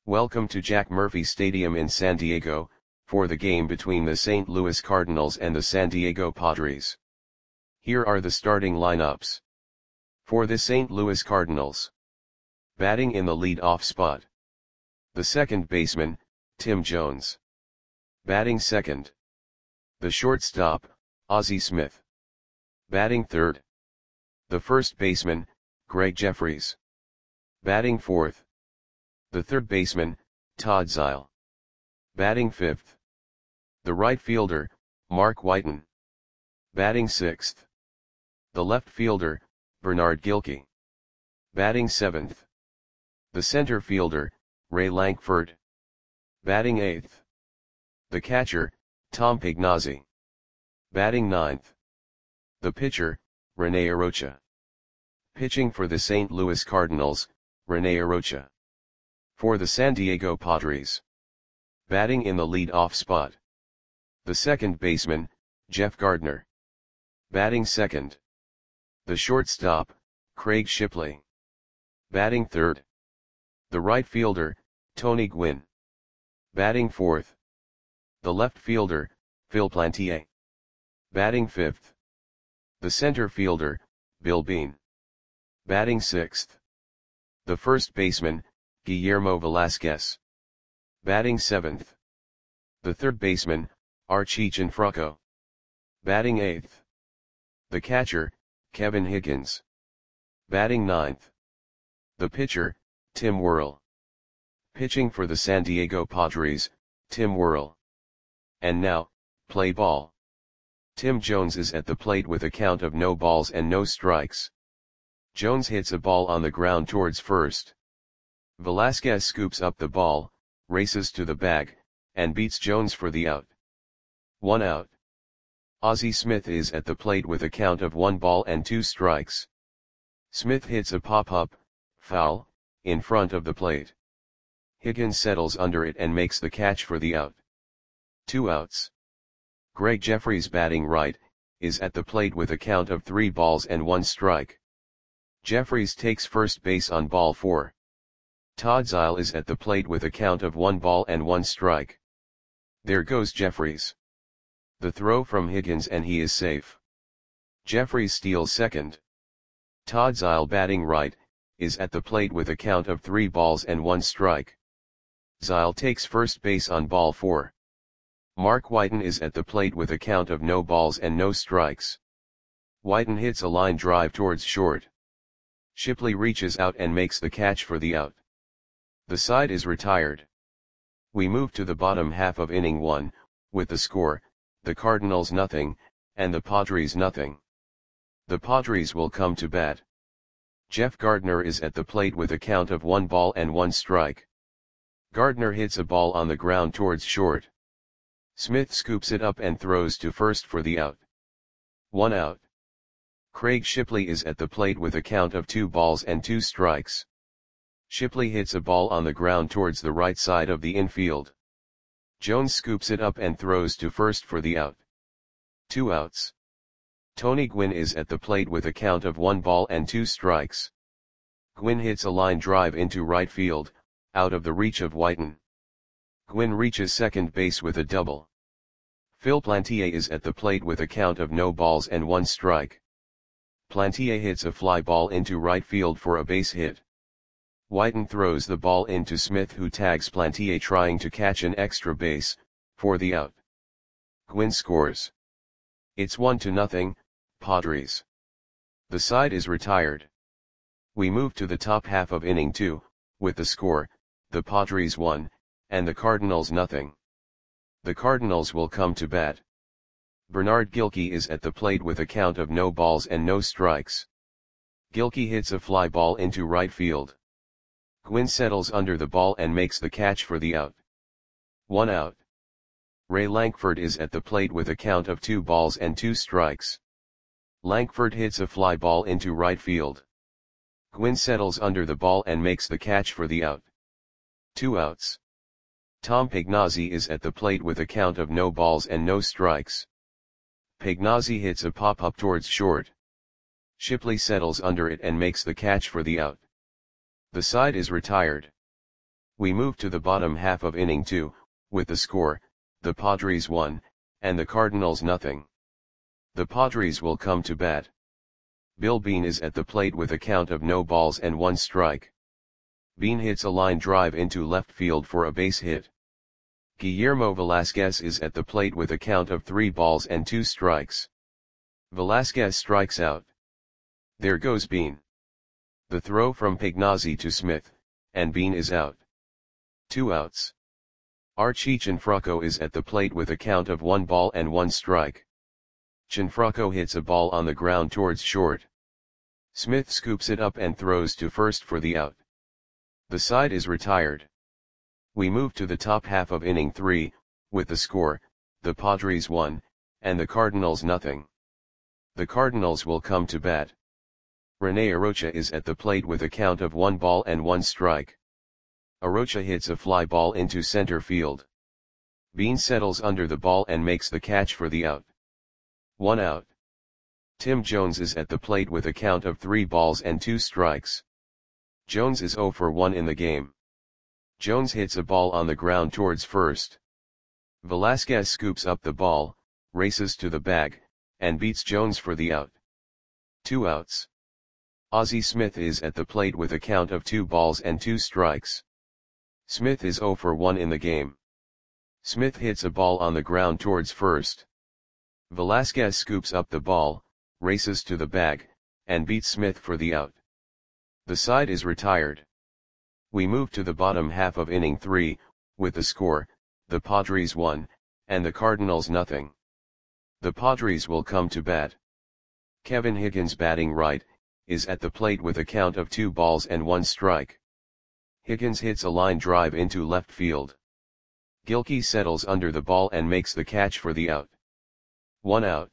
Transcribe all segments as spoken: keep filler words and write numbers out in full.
Welcome to Jack Murphy Stadium in San Diego, for the game between the Saint Louis Cardinals and the San Diego Padres. Here are the starting lineups. For the Saint Louis Cardinals. Batting in the lead-off spot. The second baseman, Tim Jones. Batting second. The shortstop, Ozzie Smith. Batting third. The first baseman, Gregg Jefferies. Batting fourth. The third baseman, Todd Zeile. Batting fifth. The right fielder, Mark Whiten. Batting sixth. The left fielder, Bernard Gilkey. Batting seventh. The center fielder, Ray Lankford. Batting eighth. The catcher, Tom Pagnozzi. Batting ninth. The pitcher, Rene Arocha. Pitching for the Saint Louis Cardinals, Rene Arocha. For the San Diego Padres. Batting in the lead-off spot. The second baseman, Jeff Gardner. Batting second. The shortstop, Craig Shipley. Batting third. The right fielder, Tony Gwynn. Batting fourth. The left fielder, Phil Plantier. Batting fifth. The center fielder, Bill Beane. Batting sixth. The first baseman, Guillermo Velasquez. Batting seventh. The third baseman, Archie Gianfranco. Batting eighth. The catcher, Kevin Higgins. Batting ninth. The pitcher, Tim Worrell. Pitching for the San Diego Padres, Tim Worrell. And now, play ball. Tim Jones is at the plate with a count of no balls and no strikes. Jones hits a ball on the ground towards first. Velasquez scoops up the ball, races to the bag, and beats Jones for the out. One out. Ozzie Smith is at the plate with a count of one ball and two strikes. Smith hits a pop-up, foul, in front of the plate. Higgins settles under it and makes the catch for the out. Two outs. Gregg Jefferies, batting right, is at the plate with a count of three balls and one strike. Jefferies takes first base on ball four. Todd Zeile is at the plate with a count of one ball and one strike. There goes Jefferies. The throw from Higgins and he is safe. Jefferies steals second. Todd Zeile, batting right, is at the plate with a count of three balls and one strike. Zeile takes first base on ball four. Mark Whiten is at the plate with a count of no balls and no strikes. Whiten hits a line drive towards short. Shipley reaches out and makes the catch for the out. The side is retired. We move to the bottom half of inning one, with the score, the Cardinals nothing, and the Padres nothing. The Padres will come to bat. Jeff Gardner is at the plate with a count of one ball and one strike. Gardner hits a ball on the ground towards short. Smith scoops it up and throws to first for the out. One out. Craig Shipley is at the plate with a count of two balls and two strikes. Shipley hits a ball on the ground towards the right side of the infield. Jones scoops it up and throws to first for the out. Two outs. Tony Gwynn is at the plate with a count of one ball and two strikes. Gwynn hits a line drive into right field, out of the reach of Whiten. Gwynn reaches second base with a double. Phil Plantier is at the plate with a count of no balls and one strike. Plantier hits a fly ball into right field for a base hit. Whiten throws the ball into Smith, who tags Plantier trying to catch an extra base, for the out. Gwynn scores. It's one to nothing, Padres. The side is retired. We move to the top half of inning two, with the score, the Padres one, and the Cardinals nothing. The Cardinals will come to bat. Bernard Gilkey is at the plate with a count of no balls and no strikes. Gilkey hits a fly ball into right field. Gwynn settles under the ball and makes the catch for the out. One out. Ray Lankford is at the plate with a count of two balls and two strikes. Lankford hits a fly ball into right field. Gwynn settles under the ball and makes the catch for the out. Two outs. Tom Pagnozzi is at the plate with a count of no balls and no strikes. Pagnozzi hits a pop-up towards short. Shipley settles under it and makes the catch for the out. The side is retired. We move to the bottom half of inning two, with the score, the Padres one, and the Cardinals nothing. The Padres will come to bat. Bill Bean is at the plate with a count of no balls and one strike. Bean hits a line drive into left field for a base hit. Guillermo Velasquez is at the plate with a count of three balls and two strikes. Velasquez strikes out. There goes Bean. The throw from Pignazzi to Smith, and Bean is out. Two outs. Archie Cianfrocco is at the plate with a count of one ball and one strike. Cianfrocco hits a ball on the ground towards short. Smith scoops it up and throws to first for the out. The side is retired. We move to the top half of inning three, with the score, the Padres one, and the Cardinals nothing. The Cardinals will come to bat. Rene Arocha is at the plate with a count of one ball and one strike. Arocha hits a fly ball into center field. Bean settles under the ball and makes the catch for the out. One out. Tim Jones is at the plate with a count of three balls and two strikes. Jones is oh for one in the game. Jones hits a ball on the ground towards first. Velasquez scoops up the ball, races to the bag, and beats Jones for the out. Two outs. Ozzie Smith is at the plate with a count of two balls and two strikes. Smith is oh for one in the game. Smith hits a ball on the ground towards first. Velasquez scoops up the ball, races to the bag, and beats Smith for the out. The side is retired. We move to the bottom half of inning three, with the score, the Padres one, and the Cardinals nothing. The Padres will come to bat. Kevin Higgins, batting right, is at the plate with a count of two balls and one strike. Higgins hits a line drive into left field. Gilkey settles under the ball and makes the catch for the out. One out.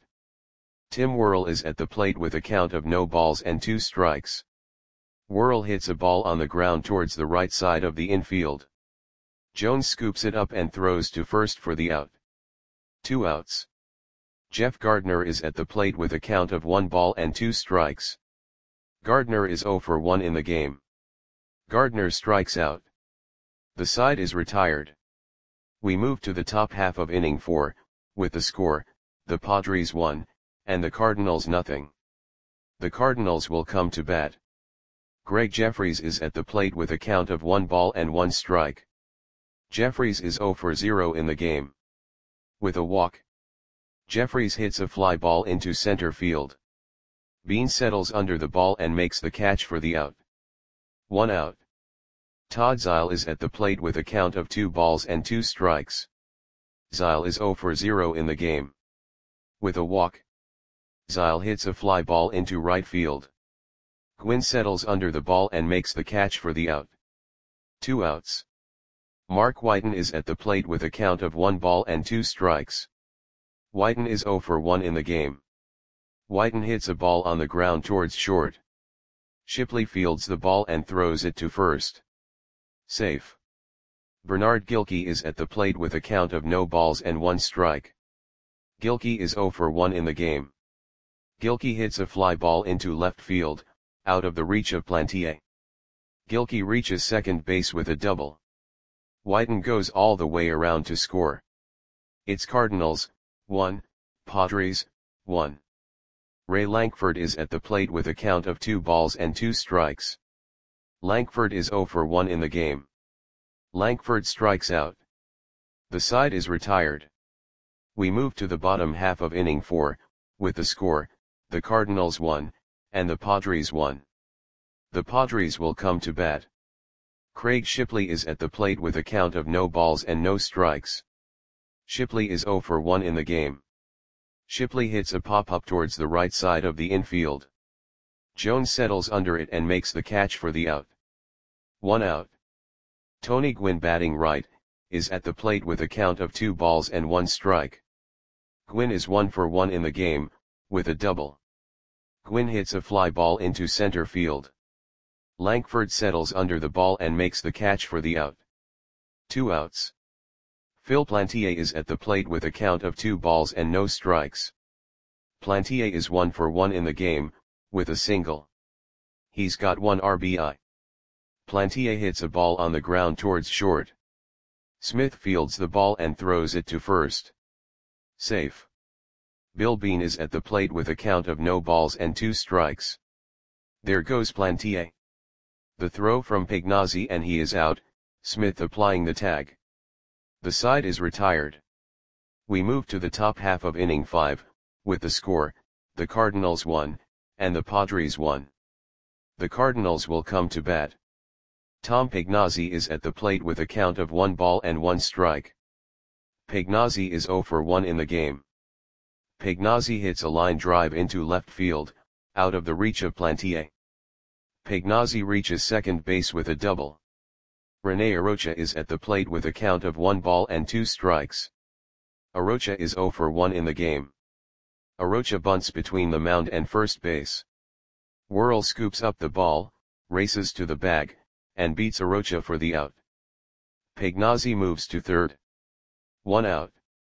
Tim Worrell is at the plate with a count of no balls and two strikes. Worrell hits a ball on the ground towards the right side of the infield. Jones scoops it up and throws to first for the out. Two outs. Jeff Gardner is at the plate with a count of one ball and two strikes. Gardner is oh for one in the game. Gardner strikes out. The side is retired. We move to the top half of inning four, with the score, the Padres one, and the Cardinals nothing. The Cardinals will come to bat. Greg Jeffries is at the plate with a count of one ball and one strike. Jeffries is oh for zero in the game. With a walk. Jeffries hits a fly ball into center field. Bean settles under the ball and makes the catch for the out. One out. Todd Zeile is at the plate with a count of two balls and two strikes. Zeile is oh for zero in the game. With a walk. Zeile hits a fly ball into right field. Gwynn settles under the ball and makes the catch for the out. Two outs. Mark Whiten is at the plate with a count of one ball and two strikes. Whiten is oh for one in the game. Whiten hits a ball on the ground towards short. Shipley fields the ball and throws it to first. Safe. Bernard Gilkey is at the plate with a count of no balls and one strike. Gilkey is oh for one in the game. Gilkey hits a fly ball into left field, out of the reach of Plantier. Gilkey reaches second base with a double. Whiten goes all the way around to score. It's Cardinals, one, Padres, one. Ray Lankford is at the plate with a count of two balls and two strikes. Lankford is oh for one in the game. Lankford strikes out. The side is retired. We move to the bottom half of inning four, with the score, the Cardinals one, and the Padres one. The Padres will come to bat. Craig Shipley is at the plate with a count of no balls and no strikes. Shipley is oh for one in the game. Shipley hits a pop-up towards the right side of the infield. Jones settles under it and makes the catch for the out. One out. Tony Gwynn, batting right, is at the plate with a count of two balls and one strike. Gwynn is one for one in the game, with a double. Gwynn hits a fly ball into center field. Lankford settles under the ball and makes the catch for the out. Two outs. Phil Plantier is at the plate with a count of two balls and no strikes. Plantier is one for one in the game, with a single. He's got one R B I. Plantier hits a ball on the ground towards short. Smith fields the ball and throws it to first. Safe. Bill Bean is at the plate with a count of no balls and two strikes. There goes Plantier. The throw from Pignazzi and he is out, Smith applying the tag. The side is retired. We move to the top half of inning five, with the score, the Cardinals won, and the Padres won. The Cardinals will come to bat. Tom Pignazzi is at the plate with a count of one ball and one strike. Pignazzi is zero for one in the game. Pignazzi hits a line drive into left field, out of the reach of Plantier. Pignazzi reaches second base with a double. Rene Arocha is at the plate with a count of one ball and two strikes. Arocha is zero for one in the game. Arocha bunts between the mound and first base. Worrell scoops up the ball, races to the bag, and beats Arocha for the out. Pignazzi moves to third. One out.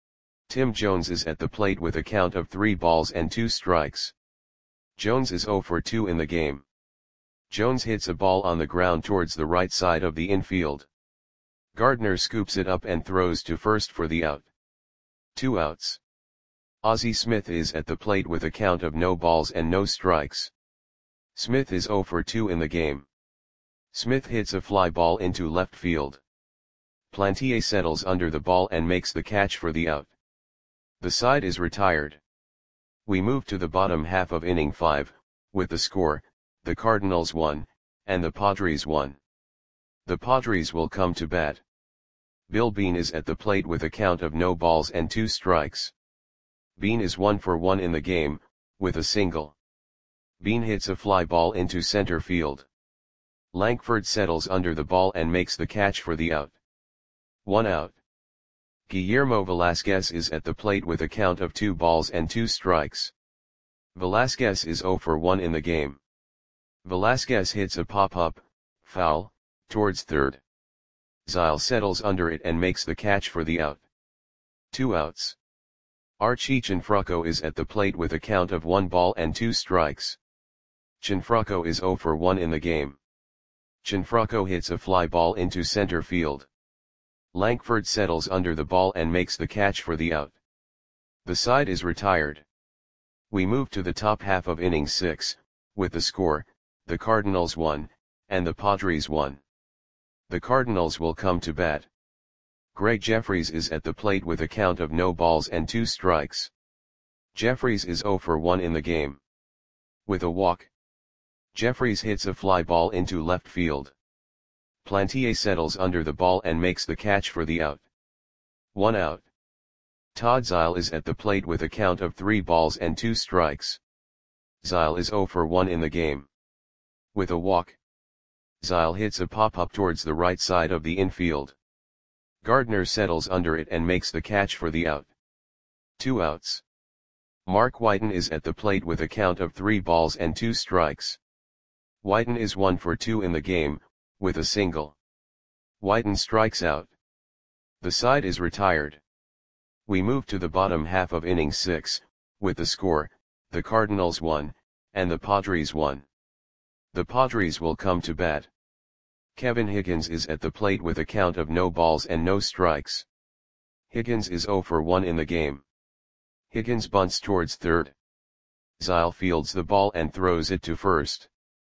Tim Jones is at the plate with a count of three balls and two strikes. Jones is zero for two in the game. Jones hits a ball on the ground towards the right side of the infield. Gardner scoops it up and throws to first for the out. Two outs. Ozzie Smith is at the plate with a count of no balls and no strikes. Smith is zero for two in the game. Smith hits a fly ball into left field. Plantier settles under the ball and makes the catch for the out. The side is retired. We move to the bottom half of inning five, with the score, the Cardinals won, and the Padres won. The Padres will come to bat. Bill Bean is at the plate with a count of no balls and two strikes. Bean is one for one in the game, with a single. Bean hits a fly ball into center field. Lankford settles under the ball and makes the catch for the out. One out. Guillermo Velasquez is at the plate with a count of two balls and two strikes. Velasquez is zero for one in the game. Velasquez hits a pop-up, foul, towards third. Zile settles under it and makes the catch for the out. Two outs. Archie Cianfrocco is at the plate with a count of one ball and two strikes. Cianfrocco is zero for one in the game. Cianfrocco hits a fly ball into center field. Lankford settles under the ball and makes the catch for the out. The side is retired. We move to the top half of inning six, with the score, the Cardinals won, and the Padres won. The Cardinals will come to bat. Greg Jeffries is at the plate with a count of no balls and two strikes. Jeffries is zero for one in the game. With a walk. Jeffries hits a fly ball into left field. Plantier settles under the ball and makes the catch for the out. One out. Todd Zile is at the plate with a count of three balls and two strikes. Zile is zero for one in the game. With a walk. Zile hits a pop-up towards the right side of the infield. Gardner settles under it and makes the catch for the out. Two outs. Mark Whiten is at the plate with a count of three balls and two strikes. Whiten is one for two in the game, with a single. Whiten strikes out. The side is retired. We move to the bottom half of inning six, with the score, the Cardinals won, and the Padres won. The Padres will come to bat. Kevin Higgins is at the plate with a count of no balls and no strikes. Higgins is zero for one in the game. Higgins bunts towards third. Zile fields the ball and throws it to first.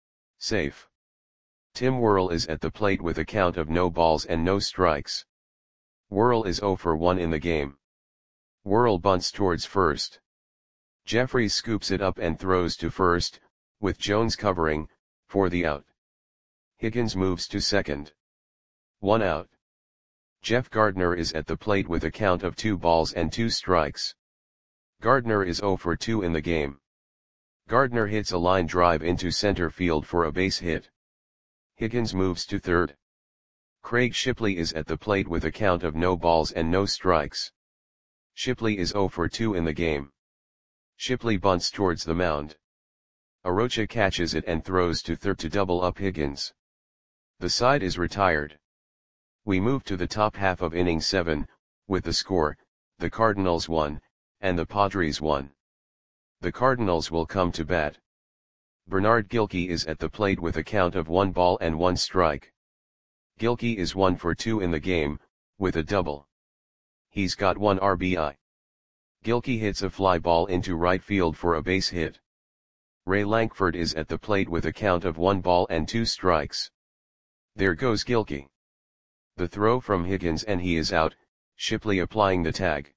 Safe. Tim Worrell is at the plate with a count of no balls and no strikes. Worrell is zero for one in the game. Worrell bunts towards first. Jeffries scoops it up and throws to first, with Jones covering, for the out. Higgins moves to second. One out. Jeff Gardner is at the plate with a count of two balls and two strikes. Gardner is zero for two in the game. Gardner hits a line drive into center field for a base hit. Higgins moves to third. Craig Shipley is at the plate with a count of no balls and no strikes. Shipley is zero for two in the game. Shipley bunts towards the mound. Arocha catches it and throws to third to double up Higgins. The side is retired. We move to the top half of inning seven, with the score, the Cardinals won, and the Padres won. The Cardinals will come to bat. Bernard Gilkey is at the plate with a count of one ball and one strike. Gilkey is one for two in the game, with a double. He's got one R B I. Gilkey hits a fly ball into right field for a base hit. Ray Lankford is at the plate with a count of one ball and two strikes. There goes Gilkey. The throw from Higgins and he is out, Shipley applying the tag.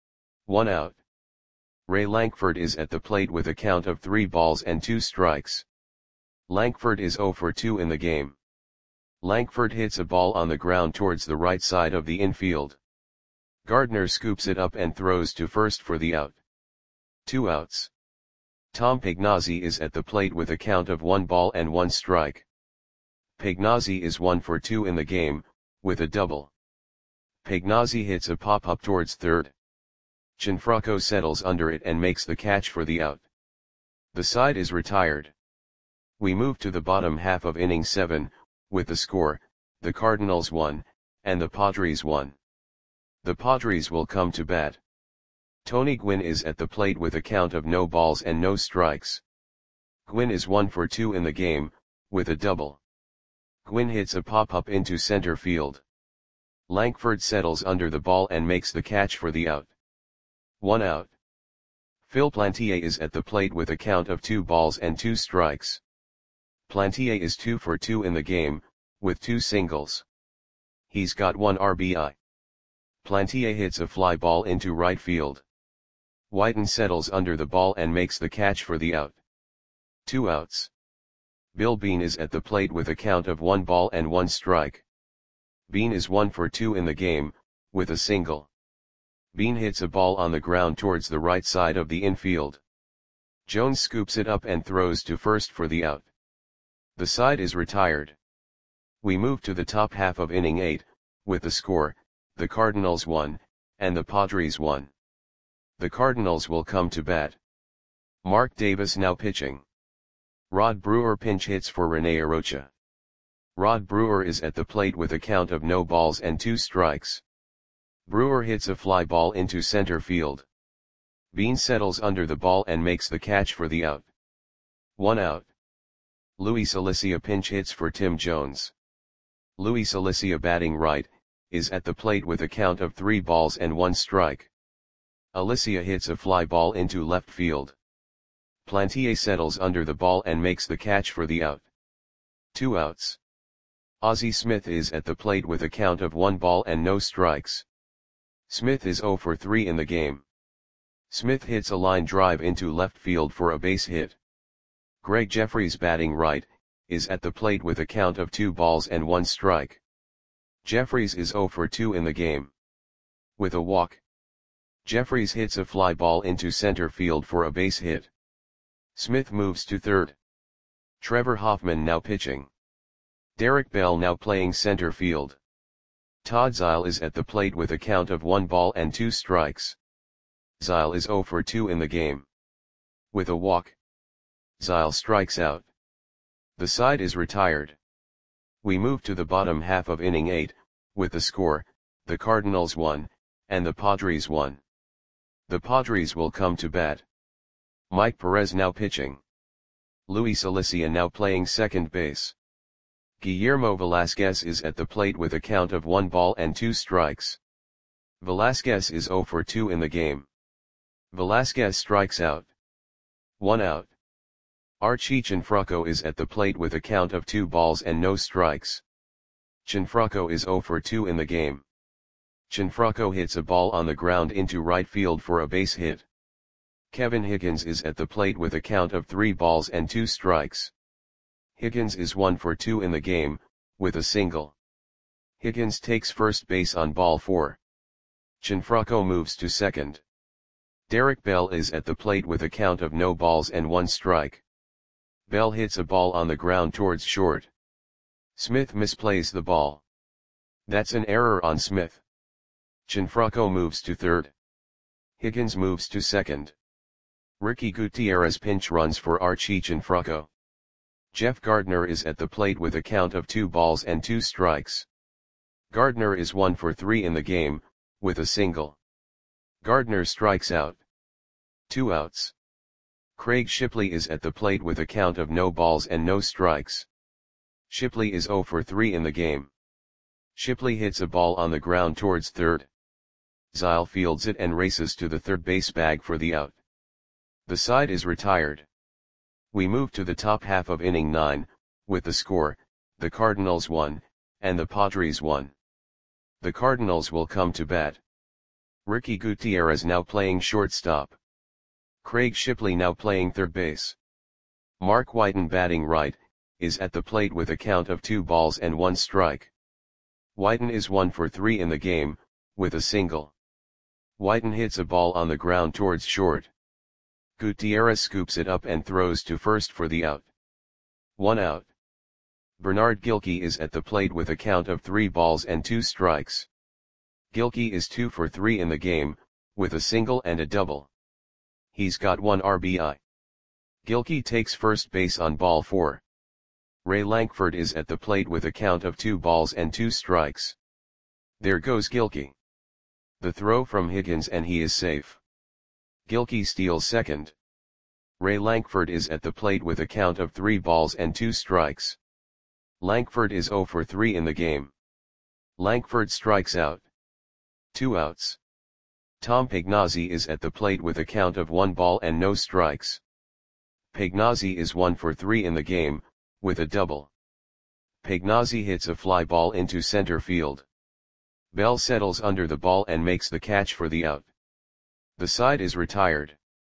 One out. Ray Lankford is at the plate with a count of three balls and two strikes. Lankford is zero for two in the game. Lankford hits a ball on the ground towards the right side of the infield. Gardner scoops it up and throws to first for the out. Two outs. Tom Pagnozzi is at the plate with a count of one ball and one strike. Pagnozzi is one for two in the game, with a double. Pagnozzi hits a pop-up towards third. Cianfrocco settles under it and makes the catch for the out. The side is retired. We move to the bottom half of inning seven, with the score, the Cardinals won, and the Padres won. The Padres will come to bat. Tony Gwynn is at the plate with a count of no balls and no strikes. Gwynn is one for two in the game, with a double. Gwynn hits a pop-up into center field. Lankford settles under the ball and makes the catch for the out. One out. Phil Plantier is at the plate with a count of two balls and two strikes. Plantier is two for two in the game, with two singles. He's got one R B I. Plantier hits a fly ball into right field. Whiten settles under the ball and makes the catch for the out. Two outs. Bill Bean is at the plate with a count of one ball and one strike. Bean is one for two in the game, with a single. Bean hits a ball on the ground towards the right side of the infield. Jones scoops it up and throws to first for the out. The side is retired. We move to the top half of inning eight, with the score, the Cardinals won, and the Padres won. The Cardinals will come to bat. Mark Davis now pitching. Rod Brewer pinch hits for Rene Arocha. Rod Brewer is at the plate with a count of no balls and two strikes. Brewer hits a fly ball into center field. Bean settles under the ball and makes the catch for the out. One out. Luis Alicia pinch hits for Tim Jones. Luis Alicia batting right, is at the plate with a count of three balls and one strike. Alicia hits a fly ball into left field. Plantier settles under the ball and makes the catch for the out. Two outs. Ozzie Smith is at the plate with a count of one ball and no strikes. Smith is zero for three in the game. Smith hits a line drive into left field for a base hit. Greg Jeffries batting right, is at the plate with a count of two balls and one strike. Jeffries is zero for two in the game. With a walk. Jeffries hits a fly ball into center field for a base hit. Smith moves to third. Trevor Hoffman now pitching. Derek Bell now playing center field. Todd Zeile is at the plate with a count of one ball and two strikes. Zeile is zero for two in the game. With a walk. Zeile strikes out. The side is retired. We move to the bottom half of inning eight, with the score, the Cardinals won, and the Padres won. The Padres will come to bat. Mike Perez now pitching. Luis Alicia now playing second base. Guillermo Velasquez is at the plate with a count of one ball and two strikes. Velasquez is zero for two in the game. Velasquez strikes out. One out. Archie Cianfrocco is at the plate with a count of two balls and no strikes. Cianfrocco is zero for two in the game. Cianfrocco hits a ball on the ground into right field for a base hit. Kevin Higgins is at the plate with a count of three balls and two strikes. Higgins is one for two in the game, with a single. Higgins takes first base on ball four. Cianfrocco moves to second. Derek Bell is at the plate with a count of no balls and one strike. Bell hits a ball on the ground towards short. Smith misplays the ball. That's an error on Smith. Cianfrocco moves to third. Higgins moves to second. Ricky Gutierrez pinch runs for Archie Cianfrocco. Jeff Gardner is at the plate with a count of two balls and two strikes. Gardner is one for three in the game, with a single. Gardner strikes out. Two outs. Craig Shipley is at the plate with a count of no balls and no strikes. Shipley is zero for three in the game. Shipley hits a ball on the ground towards third. Zile fields it and races to the third base bag for the out. The side is retired. We move to the top half of inning nine, with the score, the Cardinals won, and the Padres won. The Cardinals will come to bat. Ricky Gutierrez now playing shortstop. Craig Shipley now playing third base. Mark Whiten batting right, is at the plate with a count of two balls and one strike. Whiten is one for three in the game, with a single. Whiten hits a ball on the ground towards short. Gutierrez scoops it up and throws to first for the out. One out. Bernard Gilkey is at the plate with a count of three balls and two strikes. Gilkey is two for three in the game, with a single and a double. He's got one R B I. Gilkey takes first base on ball four. Ray Lankford is at the plate with a count of two balls and two strikes. There goes Gilkey. The throw from Higgins and he is safe. Gilkey steals second. Ray Lankford is at the plate with a count of three balls and two strikes. Lankford is zero for three in the game. Lankford strikes out. Two outs. Tom Pagnozzi is at the plate with a count of one ball and no strikes. Pagnozzi is one for three in the game, with a double. Pagnozzi hits a fly ball into center field. Bell settles under the ball and makes the catch for the out. The side is retired.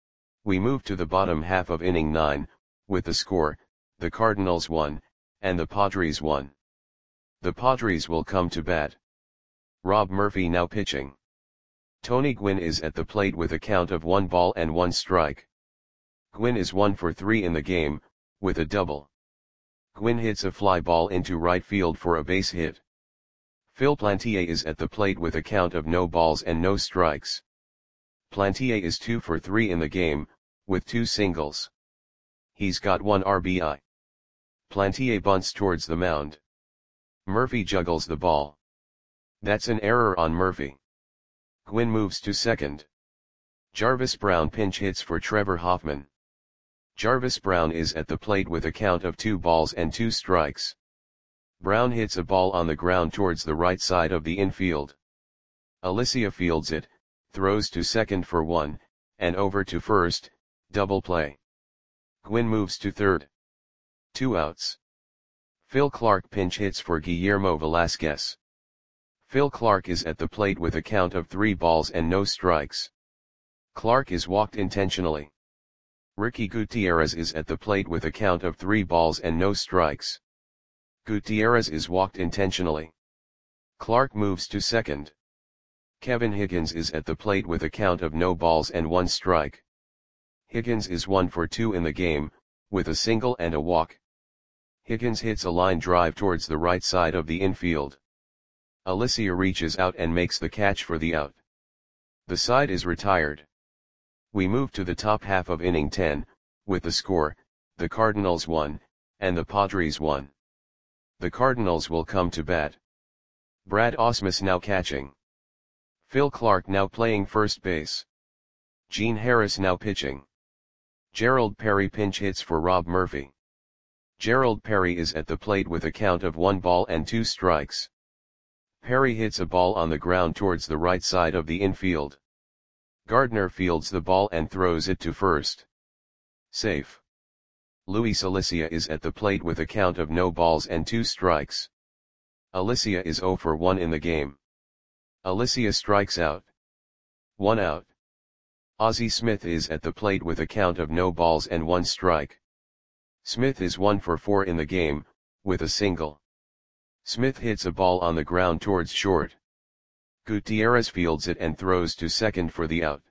We move to the bottom half of inning nine, with the score, the Cardinals won, and the Padres won. The Padres will come to bat. Rob Murphy now pitching. Tony Gwynn is at the plate with a count of one ball and one strike. Gwynn is one for three in the game, with a double. Gwynn hits a fly ball into right field for a base hit. Phil Plantier is at the plate with a count of no balls and no strikes. Plantier is two for three in the game, with two singles. He's got one R B I. Plantier bunts towards the mound. Murphy juggles the ball. That's an error on Murphy. Gwynn moves to second. Jarvis Brown pinch hits for Trevor Hoffman. Jarvis Brown is at the plate with a count of two balls and two strikes. Brown hits a ball on the ground towards the right side of the infield. Alicia fields it, throws to second for one, and over to first, double play. Gwynn moves to third. Two outs. Phil Clark pinch hits for Guillermo Velasquez. Phil Clark is at the plate with a count of three balls and no strikes. Clark is walked intentionally. Ricky Gutierrez is at the plate with a count of three balls and no strikes. Gutierrez is walked intentionally. Clark moves to second. Kevin Higgins is at the plate with a count of no balls and one strike. Higgins is one for two in the game, with a single and a walk. Higgins hits a line drive towards the right side of the infield. Alicia reaches out and makes the catch for the out. The side is retired. We move to the top half of inning ten, with the score, the Cardinals won, and the Padres won. The Cardinals will come to bat. Brad Ausmus now catching. Phil Clark now playing first base. Gene Harris now pitching. Gerald Perry pinch hits for Rob Murphy. Gerald Perry is at the plate with a count of one ball and two strikes. Perry hits a ball on the ground towards the right side of the infield. Gardner fields the ball and throws it to first. Safe. Luis Alicia is at the plate with a count of no balls and two strikes. Alicia is zero for one in the game. Alicia strikes out. One out. Ozzie Smith is at the plate with a count of no balls and one strike. Smith is one for four in the game, with a single. Smith hits a ball on the ground towards short. Gutierrez fields it and throws to second for the out.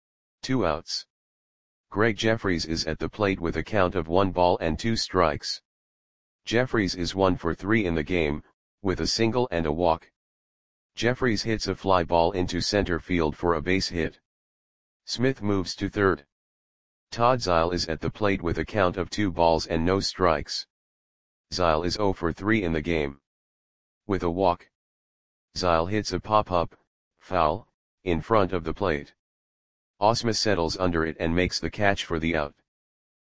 Two outs. Greg Jeffries is at the plate with a count of one ball and two strikes. Jeffries is one for three in the game, with a single and a walk. Jeffries hits a fly ball into center field for a base hit. Smith moves to third. Todd Zile is at the plate with a count of two balls and no strikes. Zile is zero for three in the game. With a walk. Zile hits a pop-up, foul, in front of the plate. Ausmus settles under it and makes the catch for the out.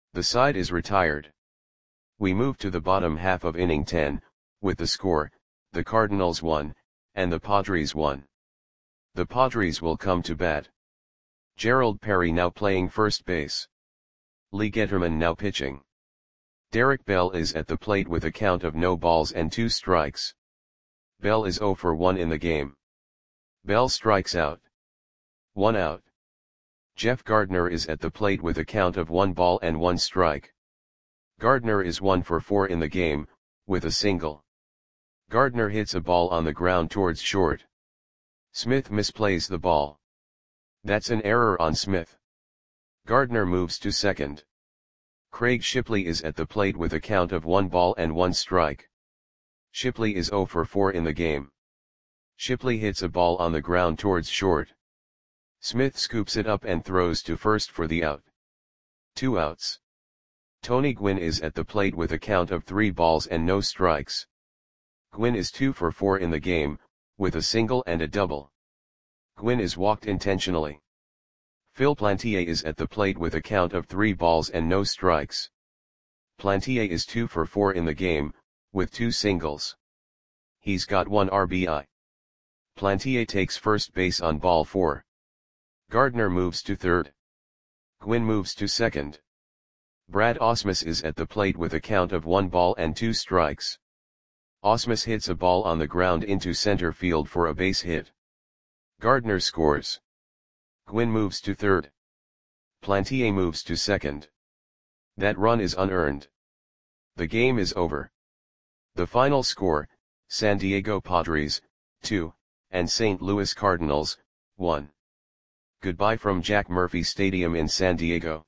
The side is retired. We move to the bottom half of inning ten, with the score, the Cardinals won, and the Padres won. The Padres will come to bat. Gerald Perry now playing first base. Lee Getterman now pitching. Derek Bell is at the plate with a count of no balls and two strikes. Bell is zero for one in the game. Bell strikes out. One out. Jeff Gardner is at the plate with a count of one ball and one strike. Gardner is one for four in the game, with a single. Gardner hits a ball on the ground towards short. Smith misplays the ball. That's an error on Smith. Gardner moves to second. Craig Shipley is at the plate with a count of one ball and one strike. Shipley is zero for four in the game. Shipley hits a ball on the ground towards short. Smith scoops it up and throws to first for the out. Two outs. Tony Gwynn is at the plate with a count of three balls and no strikes. Gwynn is two for four in the game, with a single and a double. Gwynn is walked intentionally. Phil Plantier is at the plate with a count of three balls and no strikes. Plantier is two for four in the game, with two singles. He's got one R B I. Plantier takes first base on ball four. Gardner moves to third. Gwynn moves to second. Brad Ausmus is at the plate with a count of one ball and two strikes. Ausmus hits a ball on the ground into center field for a base hit. Gardner scores. Gwynn moves to third. Plantier moves to second. That run is unearned. The game is over. The final score, San Diego Padres, two, and Saint Louis Cardinals, one. Goodbye from Jack Murphy Stadium in San Diego.